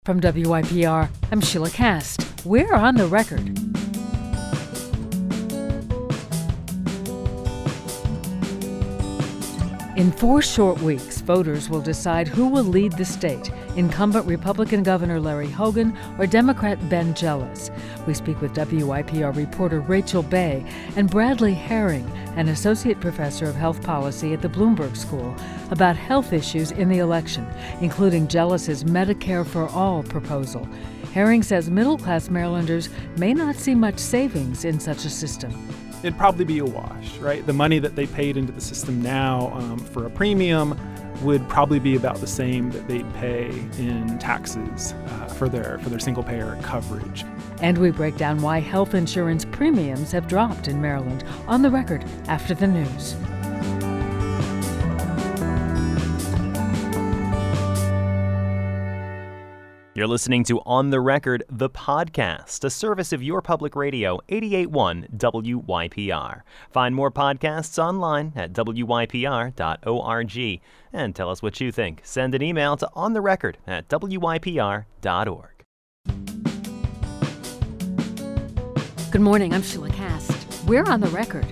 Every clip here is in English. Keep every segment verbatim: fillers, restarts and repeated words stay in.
From W Y P R, I'm Sheila Cast. We're on the record. In four short weeks, voters will decide who will lead the state, incumbent Republican Governor Larry Hogan or Democrat Ben Jealous. We speak with W Y P R reporter Rachel Bay and Bradley Herring, an associate professor of health policy at the Bloomberg School, about health issues in the election, including Jealous's Medicare for All proposal. Herring says middle-class Marylanders may not see much savings in such a system. It'd probably be a wash, right? The money that they paid into the system now um, for a premium would probably be about the same that they'd pay in taxes uh, for their for their single-payer coverage. And we break down why health insurance premiums have dropped in Maryland. On the record after the news. You're listening to On the Record, the podcast, a service of your public radio, eighty-eight point one W Y P R. Find more podcasts online at W Y P R dot org. And tell us what you think. Send an email to ontherecord at W Y P R dot org. Good morning, I'm Sheila Cast. We're on the record.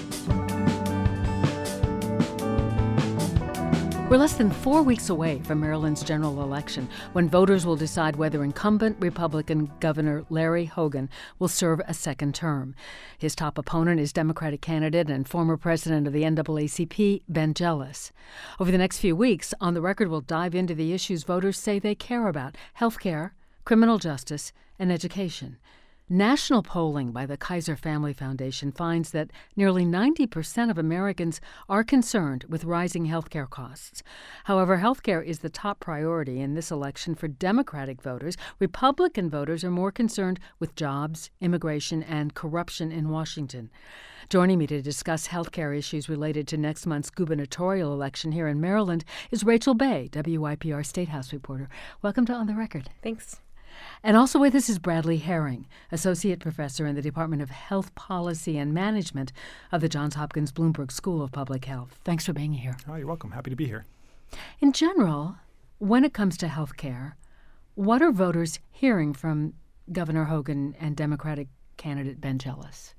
We're less than four weeks away from Maryland's general election, when voters will decide whether incumbent Republican Governor Larry Hogan will serve a second term. His top opponent is Democratic candidate and former president of the N double A C P, Ben Jealous. Over the next few weeks, On the Record will dive into the issues voters say they care about: health care, criminal justice, and education. National polling by the Kaiser Family Foundation finds that nearly ninety percent of Americans are concerned with rising healthcare costs. However, healthcare is the top priority in this election for Democratic voters. Republican voters are more concerned with jobs, immigration, and corruption in Washington. Joining me to discuss healthcare issues related to next month's gubernatorial election here in Maryland is Rachel Bay, W Y P R State House reporter. Welcome to On the Record. Thanks. And also with us is Bradley Herring, Associate Professor in the Department of Health Policy and Management of the Johns Hopkins Bloomberg School of Public Health. Thanks for being here. Oh, you're welcome. Happy to be here. In general, when it comes to health care, what are voters hearing from Governor Hogan and Democratic candidate Ben Jealous?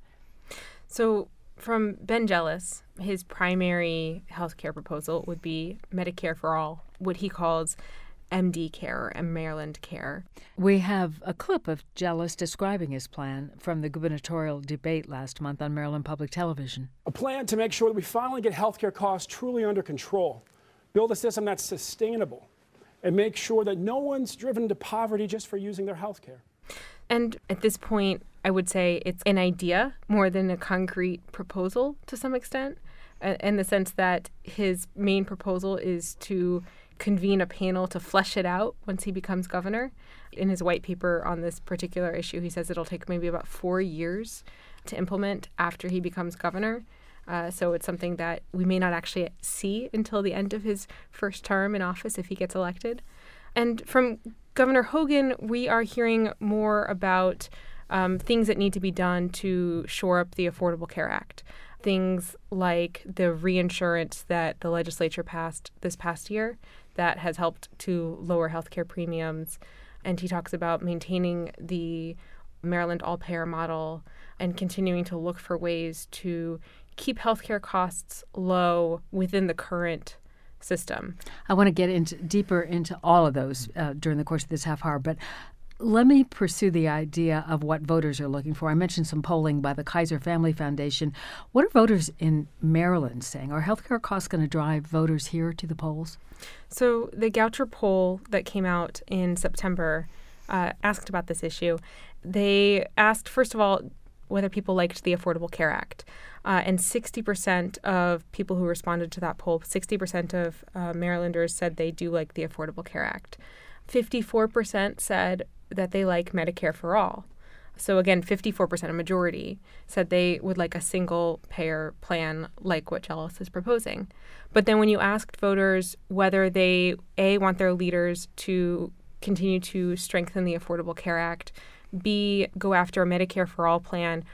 So from Ben Jealous, his primary health care proposal would be Medicare for All, what he calls M D care and Maryland care. We have a clip of Jealous describing his plan from the gubernatorial debate last month on Maryland Public Television. A plan to make sure that we finally get healthcare costs truly under control, build a system that's sustainable, and make sure that no one's driven to poverty just for using their healthcare. And at this point, I would say it's an idea more than a concrete proposal to some extent, in the sense that his main proposal is to convene a panel to flesh it out once he becomes governor. In his white paper on this particular issue, he says it'll take maybe about four years to implement after he becomes governor. Uh, so it's something that we may not actually see until the end of his first term in office if he gets elected. And from Governor Hogan, we are hearing more about um, things that need to be done to shore up the Affordable Care Act. Things like the reinsurance that the legislature passed this past year that has helped to lower healthcare premiums. And he talks about maintaining the Maryland all-payer model and continuing to look for ways to keep healthcare costs low within the current system. I want to get into deeper into all of those uh, during the course of this half hour, but let me pursue the idea of what voters are looking for. I mentioned some polling by the Kaiser Family Foundation. What are voters in Maryland saying? Are healthcare costs going to drive voters here to the polls? So the Goucher poll that came out in September uh, asked about this issue. They asked, first of all, whether people liked the Affordable Care Act. Uh, and sixty percent of people who responded to that poll, sixty percent of uh, Marylanders said they do like the Affordable Care Act. fifty-four percent said that they like Medicare for All. So again, fifty-four percent, a majority, said they would like a single-payer plan like what Jealous is proposing. But then when you asked voters whether they, A, want their leaders to continue to strengthen the Affordable Care Act, B, go after a Medicare for All plan,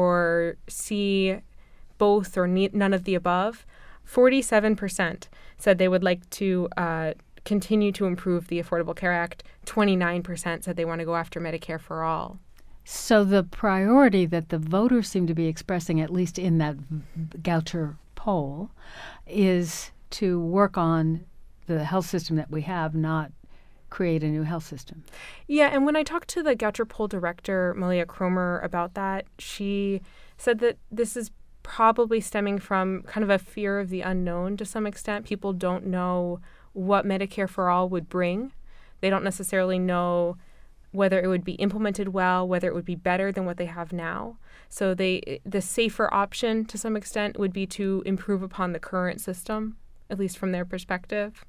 or C, both or ne- none of the above, forty-seven percent said they would like to uh, continue to improve the Affordable Care Act. twenty-nine percent said they want to go after Medicare for all. So the priority that the voters seem to be expressing, at least in that Goucher poll, is to work on the health system that we have, not create a new health system. Yeah, and when I talked to the Goucher poll director, Malia Cromer, about that, she said that this is probably stemming from kind of a fear of the unknown to some extent. People don't know what Medicare for All would bring. They don't necessarily know whether it would be implemented well, whether it would be better than what they have now. So they the safer option to some extent would be to improve upon the current system, at least from their perspective.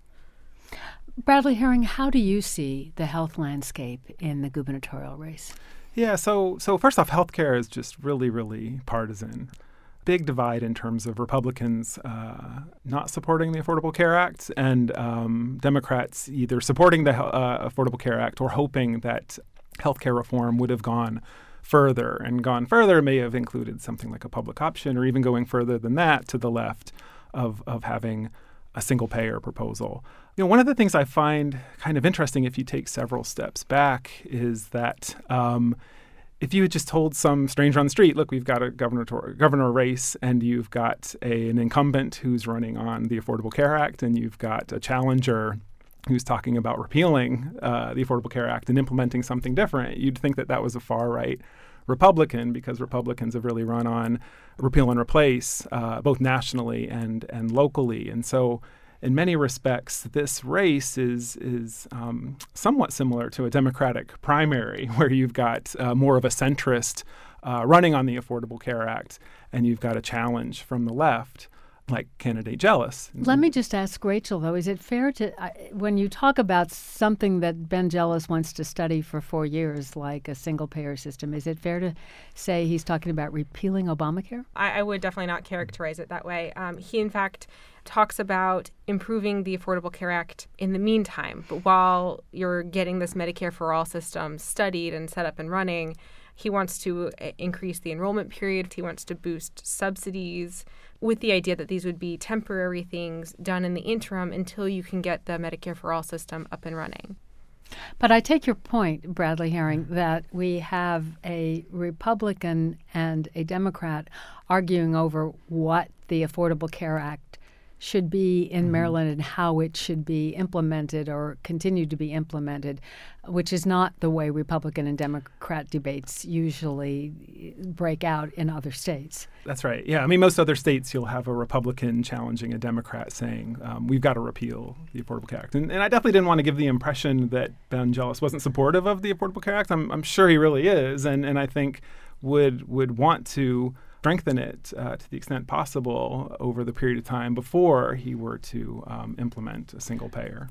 Bradley Herring, how do you see the health landscape in the gubernatorial race? Yeah, so so first off, healthcare is just really, really partisan. Big divide in terms of Republicans uh, not supporting the Affordable Care Act and um, Democrats either supporting the uh, Affordable Care Act or hoping that healthcare reform would have gone further. And gone further may have included something like a public option, or even going further than that to the left of, of having a single-payer proposal. You know, one of the things I find kind of interesting if you take several steps back is that um, if you had just told some stranger on the street, look, we've got a governor governor race, and you've got a, an incumbent who's running on the Affordable Care Act, and you've got a challenger who's talking about repealing uh, the Affordable Care Act and implementing something different, you'd think that that was a far-right Republican, because Republicans have really run on repeal and replace, uh, both nationally and and locally. And so in many respects, this race is is um, somewhat similar to a Democratic primary, where you've got uh, more of a centrist uh, running on the Affordable Care Act, and you've got a challenge from the left, like candidate Jealous. Let me just ask Rachel, though, is it fair to, uh, when you talk about something that Ben Jealous wants to study for four years, like a single-payer system, is it fair to say he's talking about repealing Obamacare? I, I would definitely not characterize it that way. Um, he, in fact, talks about improving the Affordable Care Act in the meantime. But while you're getting this Medicare for All system studied and set up and running, he wants to increase the enrollment period. He wants to boost subsidies, with the idea that these would be temporary things done in the interim until you can get the Medicare for All system up and running. But I take your point, Bradley Herring, that we have a Republican and a Democrat arguing over what the Affordable Care Act should be in mm-hmm. Maryland and how it should be implemented or continue to be implemented, which is not the way Republican and Democrat debates usually break out in other states. That's right. Yeah. I mean, most other states, you'll have a Republican challenging a Democrat saying, um, we've got to repeal the Affordable Care Act. And, and I definitely didn't want to give the impression that Ben Jealous wasn't supportive of the Affordable Care Act. I'm, I'm sure he really is. And, and I think would would want to strengthen it uh, to the extent possible over the period of time before he were to um, implement a single payer.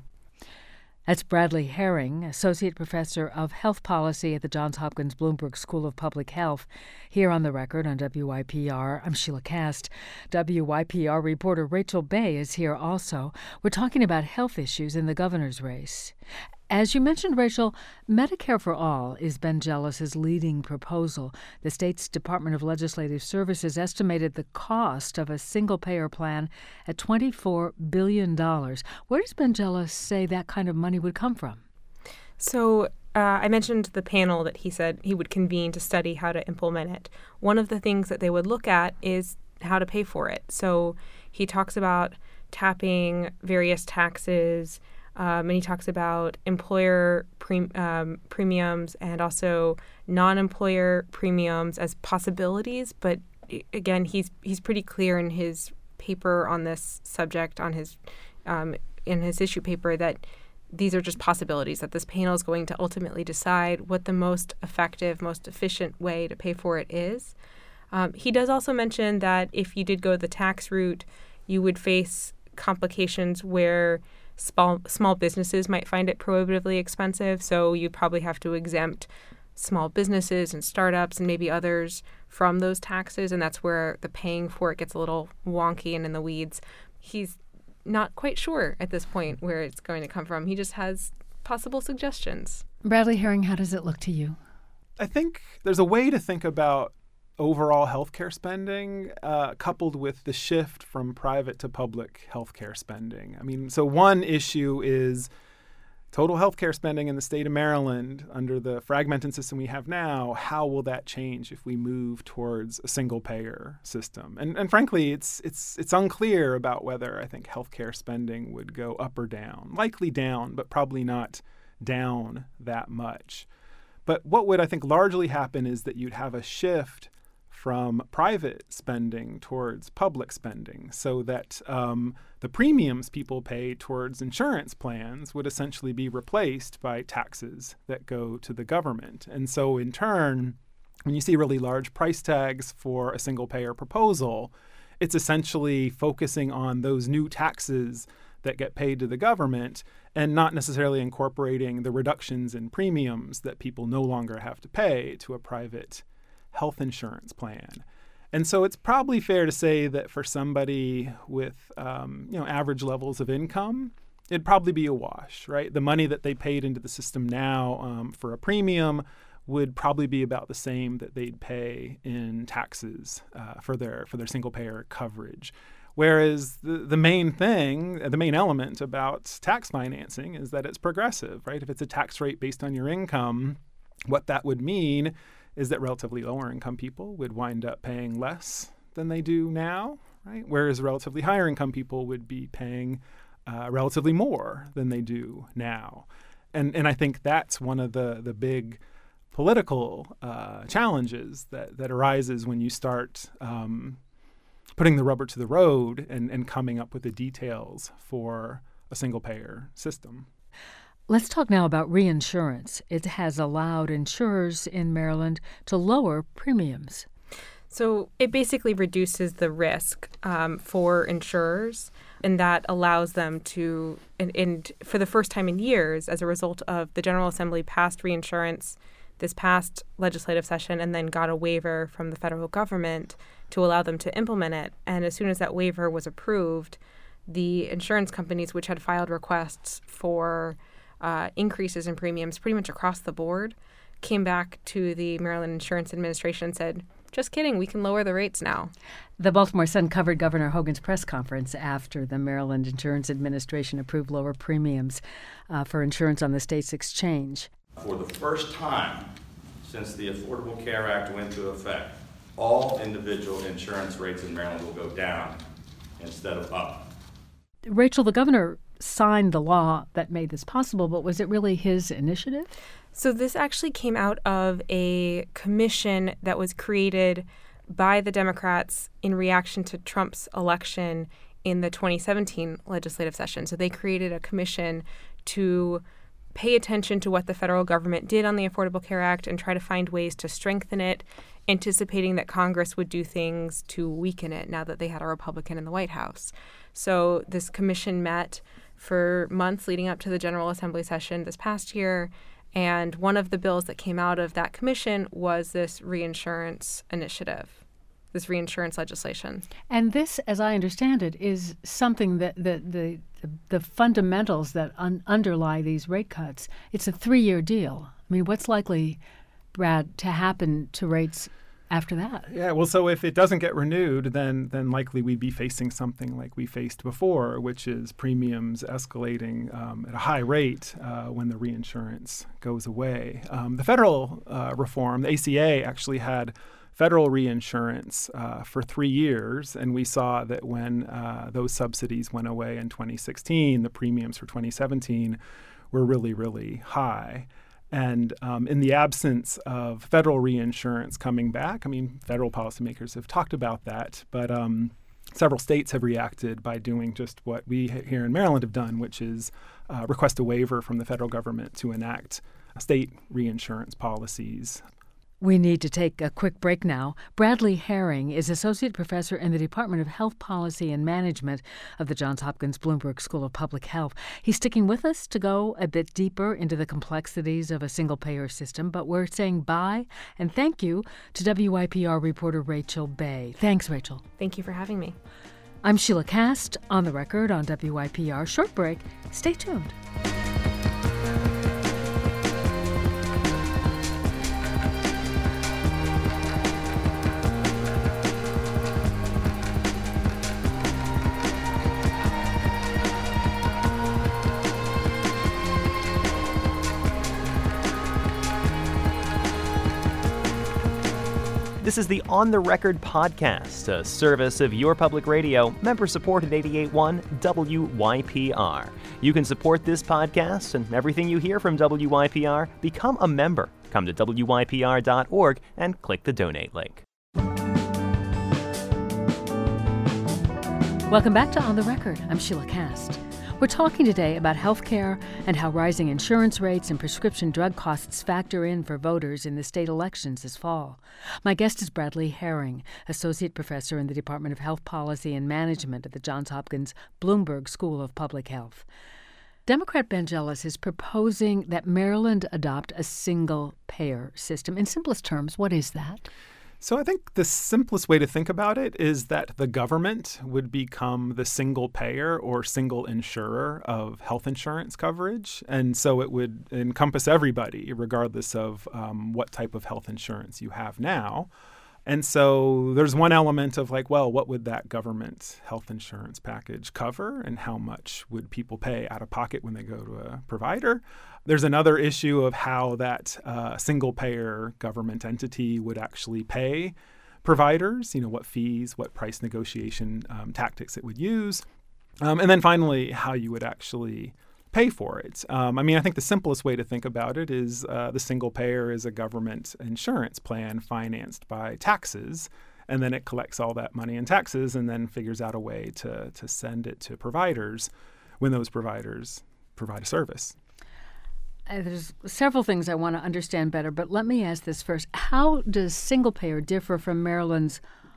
That's Bradley Herring, Associate Professor of Health Policy at the Johns Hopkins Bloomberg School of Public Health. Here on The Record on W Y P R, I'm Sheila Kast. W Y P R reporter Rachel Bay is here also. We're talking about health issues in the governor's race. As you mentioned, Rachel, Medicare for All is Ben Jealous's leading proposal. The state's Department of Legislative Services estimated the cost of a single-payer plan at twenty-four billion dollars. Where does Ben Jealous say that kind of money would come from? So uh, I mentioned the panel that he said he would convene to study how to implement it. One of the things that they would look at is how to pay for it. So he talks about tapping various taxes, Um, and he talks about employer pre- um, premiums and also non-employer premiums as possibilities. But again, he's he's pretty clear in his paper on this subject, on his um, in his issue paper, that these are just possibilities, that this panel is going to ultimately decide what the most effective, most efficient way to pay for it is. Um, he does also mention that if you did go the tax route, you would face complications where Small, small businesses might find it prohibitively expensive, so you'd probably have to exempt small businesses and startups and maybe others from those taxes, and that's where the paying for it gets a little wonky and in the weeds. He's not quite sure at this point where it's going to come from. He just has possible suggestions. Bradley Herring, how does it look to you? I think there's a way to think about overall healthcare spending, uh, coupled with the shift from private to public healthcare spending. I mean, so one issue is total healthcare spending in the state of Maryland under the fragmented system we have now. How will that change if we move towards a single-payer system? And and frankly, it's it's it's unclear about whether I think healthcare spending would go up or down. Likely down, but probably not down that much. But what would I think largely happen is that you'd have a shift from private spending towards public spending, so that um, the premiums people pay towards insurance plans would essentially be replaced by taxes that go to the government. And so in turn, when you see really large price tags for a single-payer proposal, it's essentially focusing on those new taxes that get paid to the government and not necessarily incorporating the reductions in premiums that people no longer have to pay to a private health insurance plan. And so it's probably fair to say that for somebody with um, you know average levels of income, it'd probably be a wash, right? The money that they paid into the system now um, for a premium would probably be about the same that they'd pay in taxes uh, for their for their single payer coverage. Whereas the, the main thing, the main element about tax financing is that it's progressive, right? If it's a tax rate based on your income, what that would mean is that relatively lower income people would wind up paying less than they do now, right? Whereas relatively higher income people would be paying uh, relatively more than they do now. And and I think that's one of the, the big political uh, challenges that, that arises when you start um, putting the rubber to the road and, and coming up with the details for a single-payer system. Let's talk now about reinsurance. It has allowed insurers in Maryland to lower premiums. So it basically reduces the risk um, for insurers, and that allows them to, and, and for the first time in years, as a result of the General Assembly passed reinsurance this past legislative session and then got a waiver from the federal government to allow them to implement it. And as soon as that waiver was approved, the insurance companies, which had filed requests for Uh, increases in premiums pretty much across the board, came back to the Maryland Insurance Administration and said, just kidding, we can lower the rates now. The Baltimore Sun covered Governor Hogan's press conference after the Maryland Insurance Administration approved lower premiums uh, for insurance on the state's exchange. For the first time since the Affordable Care Act went into effect, all individual insurance rates in Maryland will go down instead of up. Rachel, the governor signed the law that made this possible, but was it really his initiative? So this actually came out of a commission that was created by the Democrats in reaction to Trump's election in the twenty seventeen legislative session. So they created a commission to pay attention to what the federal government did on the Affordable Care Act and try to find ways to strengthen it, anticipating that Congress would do things to weaken it now that they had a Republican in the White House. So this commission met for months leading up to the General Assembly session this past year, and one of the bills that came out of that commission was this reinsurance initiative, this reinsurance legislation. And this, as I understand it, is something that the the, the, the fundamentals that un- underlie these rate cuts. It's a three-year deal. I mean, what's likely, Brad, to happen to rates after that? Yeah, well, so if it doesn't get renewed, then then likely we'd be facing something like we faced before, which is premiums escalating um, at a high rate uh, when the reinsurance goes away. Um, the federal uh, reform, the A C A, actually had federal reinsurance uh, for three years, and we saw that when uh, those subsidies went away in twenty sixteen, the premiums for twenty seventeen were really, really high. And um, in the absence of federal reinsurance coming back, I mean, federal policymakers have talked about that, but um, several states have reacted by doing just what we here in Maryland have done, which is uh, request a waiver from the federal government to enact state reinsurance policies. We need to take a quick break now. Bradley Herring is Associate Professor in the Department of Health Policy and Management of the Johns Hopkins Bloomberg School of Public Health. He's sticking with us to go a bit deeper into the complexities of a single-payer system, but we're saying bye and thank you to W I P R reporter Rachel Bay. Thanks, Rachel. Thank you for having me. I'm Sheila Cast, on the record on W I P R. Short break. Stay tuned. This is the On the Record podcast, a service of your public radio, member-supported eighty-eight point one W Y P R. You can support this podcast and everything you hear from W Y P R. Become a member. Come to W Y P R dot org and click the donate link. Welcome back to On the Record. I'm Sheila Cast. We're talking today about health care and how rising insurance rates and prescription drug costs factor in for voters in the state elections this fall. My guest is Bradley Herring, Associate Professor in the Department of Health Policy and Management at the Johns Hopkins Bloomberg School of Public Health. Democrat Ben Jealous is proposing that Maryland adopt a single-payer system. In simplest terms, what is that? So I think the simplest way to think about it is that the government would become the single payer or single insurer of health insurance coverage. And so it would encompass everybody, regardless of um, what type of health insurance you have now. And so there's one element of like, well, what would that government health insurance package cover and how much would people pay out of pocket when they go to a provider? There's another issue of how that uh, single-payer government entity would actually pay providers, you know, what fees, what price negotiation um, tactics it would use. Um, and then finally, how you would actually pay for it. Um, I mean, I think the simplest way to think about it is uh, the single payer is a government insurance plan financed by taxes, and then it collects all that money in taxes and then figures out a way to, to send it to providers when those providers provide a service. Uh, there's several things I want to understand better, but let me ask this first. How does single payer differ from Maryland's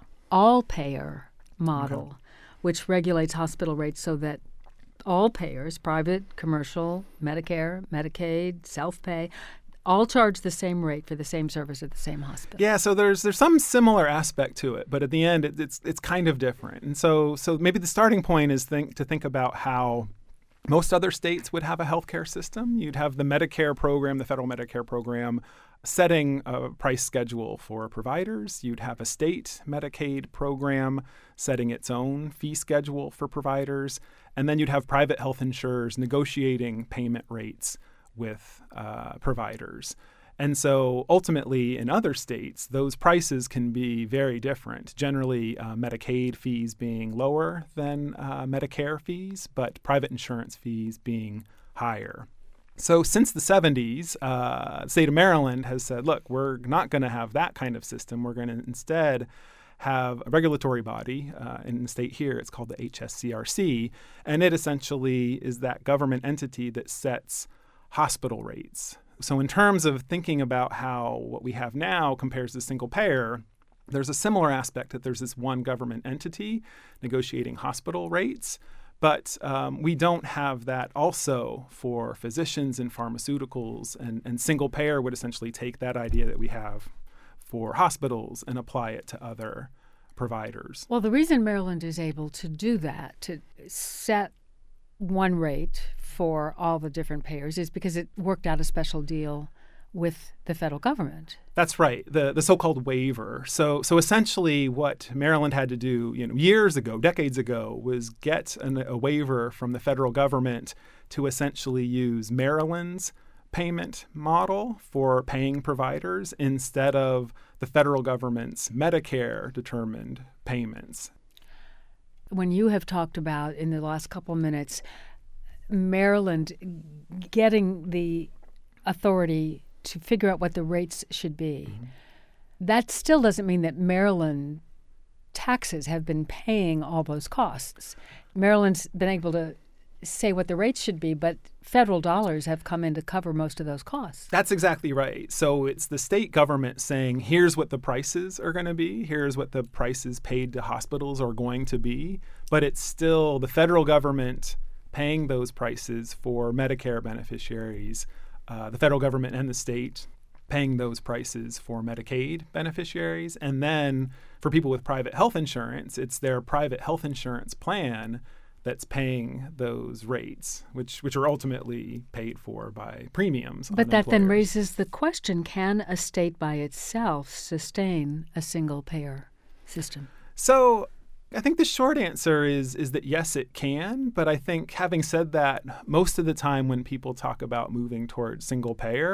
all-payer model, okay, which regulates hospital rates so that all payers, private, commercial, Medicare, Medicaid, self-pay, all charge the same rate for the same service at the same hospital? Yeah, so there's there's some similar aspect to it, but at the end, it, it's it's kind of different. And so so maybe the starting point is think to think about how most other states would have a healthcare system. You'd have the Medicare program, the federal Medicare program, setting a price schedule for providers. You'd have a state Medicaid program setting its own fee schedule for providers. And then you'd have private health insurers negotiating payment rates with uh, providers. And so ultimately, in other states, those prices can be very different. Generally, uh, Medicaid fees being lower than uh, Medicare fees, but private insurance fees being higher. So since the seventies, uh, the state of Maryland has said, look, we're not going to have that kind of system. We're going to instead have a regulatory body uh, in the state here. It's called the H S C R C, and it essentially is that government entity that sets hospital rates. So in terms of thinking about how what we have now compares to single payer, there's a similar aspect that there's this one government entity negotiating hospital rates, but um, we don't have that also for physicians and pharmaceuticals, and, and single payer would essentially take that idea that we have for hospitals and apply it to other providers. Well, the reason Maryland is able to do that, to set one rate for all the different payers, is because it worked out a special deal with the federal government. That's right, the the so-called waiver. So so essentially what Maryland had to do, you know, years ago, decades ago, was get an, a waiver from the federal government to essentially use Maryland's payment model for paying providers instead of the federal government's Medicare-determined payments. When you have talked about in the last couple minutes Maryland getting the authority to figure out what the rates should be, mm-hmm. that still doesn't mean that Maryland taxes have been paying all those costs. Maryland's been able to say what the rates should be, but federal dollars have come in to cover most of those costs. That's exactly right. So it's the state government saying, here's what the prices are going to be, here's what the prices paid to hospitals are going to be, but it's still the federal government paying those prices for Medicare beneficiaries, uh, the federal government and the state paying those prices for Medicaid beneficiaries. And then for people with private health insurance, it's their private health insurance plan that's paying those rates, which which are ultimately paid for by premiums. But on that then employers. raises the question, can a state by itself sustain a single-payer system? So I think the short answer is is that yes, it can. But I think having said that, most of the time when people talk about moving towards single payer,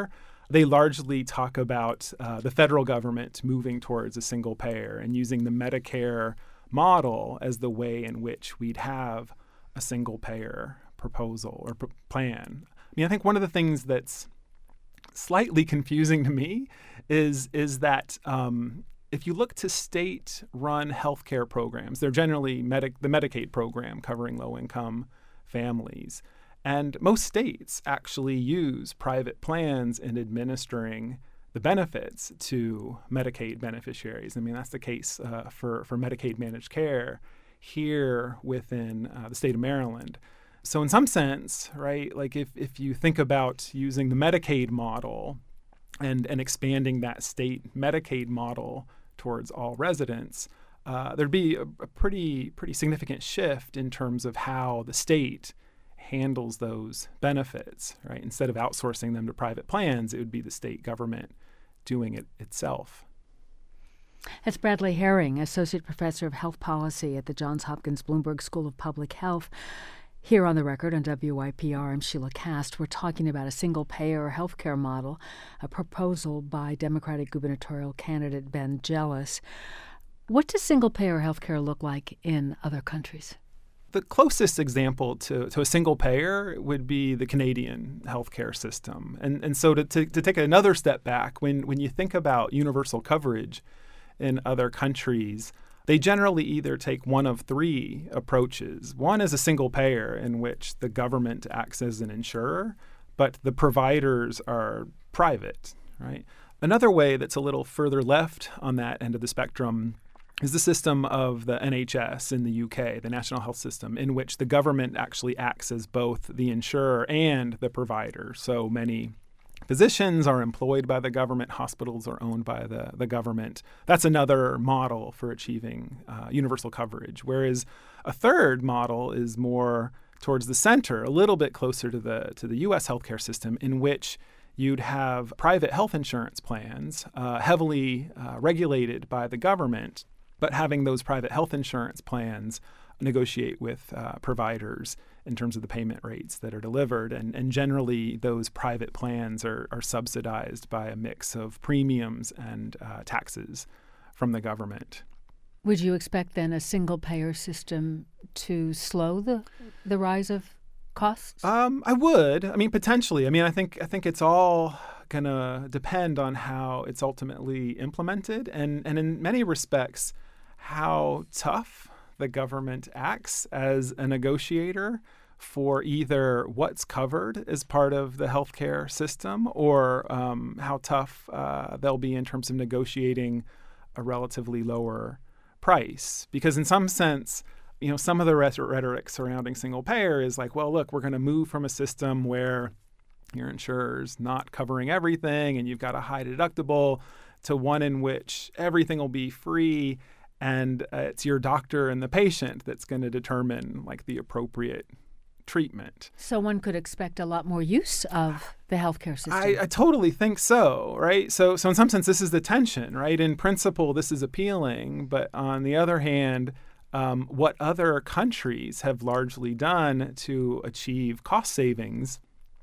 they largely talk about uh, the federal government moving towards a single payer and using the Medicare model as the way in which we'd have a single payer proposal or pr- plan. I mean, I think one of the things that's slightly confusing to me is, is that um, if you look to state-run healthcare programs, they're generally Medi- the Medicaid program covering low-income families. And most states actually use private plans in administering the benefits to Medicaid beneficiaries. I mean, that's the case uh, for, for Medicaid managed care here within uh, the state of Maryland. So in some sense, right, like if, if you think about using the Medicaid model and, and expanding that state Medicaid model towards all residents, uh, there'd be a, a pretty pretty significant shift in terms of how the state handles those benefits, right? Instead of outsourcing them to private plans, it would be the state government doing it itself. That's Bradley Herring, Associate Professor of Health Policy at the Johns Hopkins Bloomberg School of Public Health. Here on The Record on W Y P R, I'm Sheila Cast. We're talking about a single-payer healthcare model, a proposal by Democratic gubernatorial candidate Ben Jealous. What does single-payer healthcare look like in other countries? The closest example to, to a single payer would be the Canadian healthcare system. And and so to, to, to take another step back, when, when you think about universal coverage in other countries, they generally either take one of three approaches. One is a single payer in which the government acts as an insurer, but the providers are private, right? Another way that's a little further left on that end of the spectrum is the system of the N H S in the U K, the National Health System, in which the government actually acts as both the insurer and the provider. So many physicians are employed by the government, hospitals are owned by the, the government. That's another model for achieving uh, universal coverage. Whereas a third model is more towards the center, a little bit closer to the to the U S healthcare system, in which you'd have private health insurance plans uh, heavily uh, regulated by the government, but having those private health insurance plans negotiate with uh, providers in terms of the payment rates that are delivered. And, and generally, those private plans are, are subsidized by a mix of premiums and uh, taxes from the government. Would you expect then a single-payer system to slow the the rise of costs? Um, I would. I mean, potentially. I mean, I think I think it's all going to depend on how it's ultimately implemented, and, and in many respects, how tough the government acts as a negotiator for either what's covered as part of the healthcare system or um, how tough uh, they'll be in terms of negotiating a relatively lower price. Because in some sense, you know, some of the rhetoric surrounding single payer is like, well, look, we're going to move from a system where your insurer's not covering everything and you've got a high deductible to one in which everything will be free and uh, it's your doctor and the patient that's going to determine like the appropriate treatment. So one could expect a lot more use of the healthcare system. I, I totally think so, right? So, so in some sense, this is the tension, right? In principle, this is appealing, but on the other hand, um, what other countries have largely done to achieve cost savings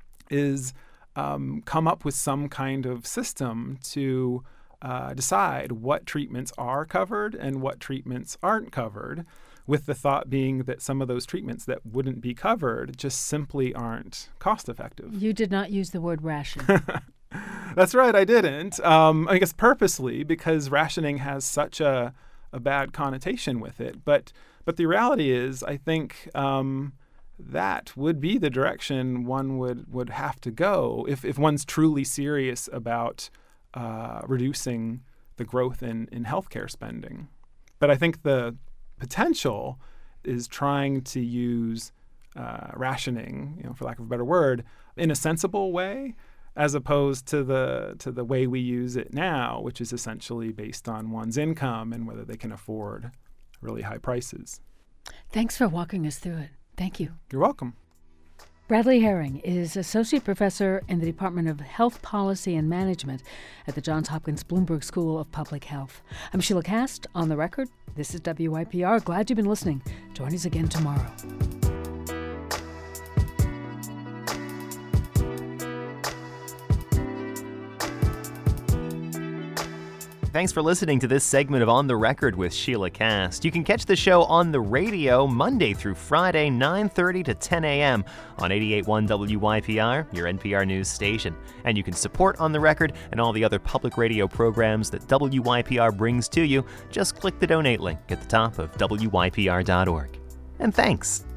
is um, come up with some kind of system to uh, decide what treatments are covered and what treatments aren't covered, with the thought being that some of those treatments that wouldn't be covered just simply aren't cost effective. You did not use the word ration. That's right, I didn't. Um, I guess purposely, because rationing has such a, a bad connotation with it. But but the reality is, I think um, that would be the direction one would, would have to go if, if one's truly serious about uh, reducing the growth in, in healthcare spending. But I think the potential is trying to use uh, rationing, you know, for lack of a better word, in a sensible way, as opposed to the to the way we use it now, which is essentially based on one's income and whether they can afford really high prices. Thanks for walking us through it. Thank you. You're welcome. Bradley Herring is Associate Professor in the Department of Health Policy and Management at the Johns Hopkins Bloomberg School of Public Health. I'm Sheila Cast, on the record. This is W Y P R. Glad you've been listening. Join us again tomorrow. Thanks for listening to this segment of On the Record with Sheila Cast. You can catch the show on the radio Monday through Friday, nine thirty to ten a.m. on eighty-eight point one W Y P R, your N P R news station. And you can support On the Record and all the other public radio programs that W Y P R brings to you. Just click the donate link at the top of W Y P R dot org. And thanks.